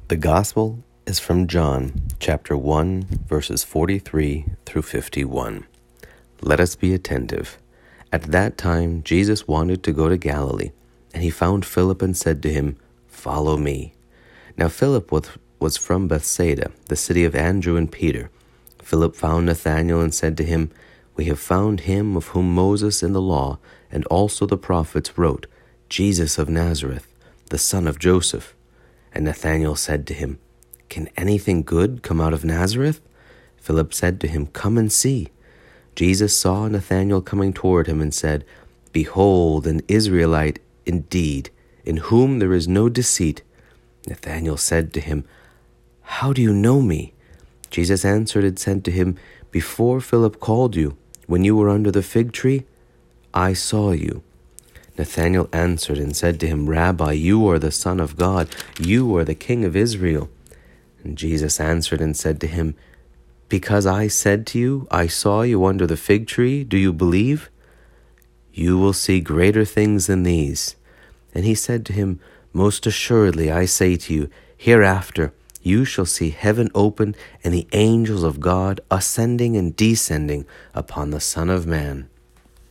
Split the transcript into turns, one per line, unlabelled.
The Gospel is from John, chapter 1, verses 43 through 51. Let us be attentive. At that time, Jesus wanted to go to Galilee, and he found Philip and said to him, "Follow me." Now Philip was from Bethsaida, the city of Andrew and Peter. Philip found Nathanael and said to him, "We have found him of whom Moses in the law and also the prophets wrote, Jesus of Nazareth, the son of Joseph." And Nathanael said to him, "Can anything good come out of Nazareth?" Philip said to him, "Come and see." Jesus saw Nathanael coming toward him and said, "Behold, an Israelite indeed, in whom there is no deceit." Nathanael said to him, "How do you know me?" Jesus answered and said to him, "Before Philip called you, when you were under the fig tree, I saw you." Nathanael answered and said to him, "Rabbi, you are the Son of God. You are the King of Israel." And Jesus answered and said to him, "Because I said to you, I saw you under the fig tree, do you believe? You will see greater things than these." And he said to him, "Most assuredly I say to you, hereafter you shall see heaven open and the angels of God ascending and descending upon the Son of Man."